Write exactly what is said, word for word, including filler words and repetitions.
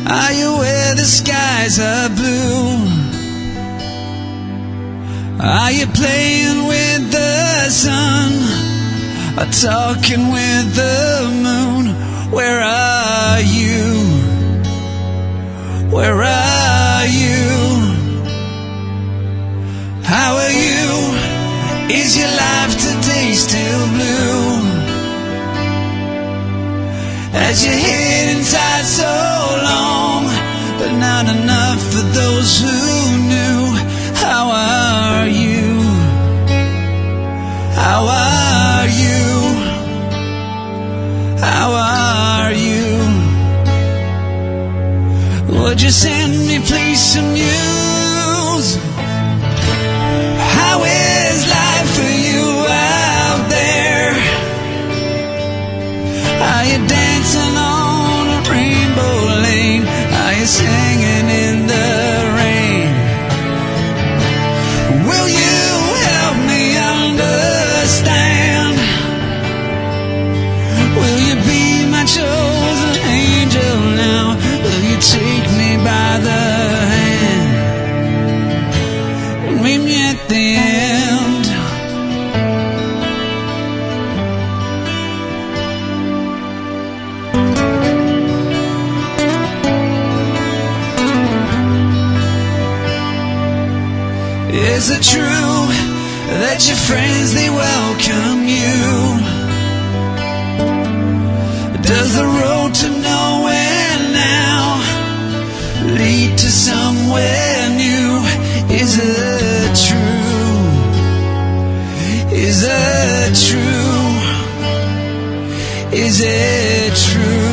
Are you where the skies are blue? Are you playing with the sun? Or talking with the moon? Where are you? Where are you? How are you? Is your life today still blue? As you hid inside so long, but not enough for those who knew. How are you? How are you? How are you? Would you send me please some news? How is life for you out there? Are you dancing on a rainbow lane? Are you singing in the rain? Will you help me understand? Will you be my chosen angel now? Will you take me by the hand and meet me at the end? Is it true that your friends, they welcome you? Does the road to nowhere now lead to somewhere new? Is it true? Is it true? Is it true?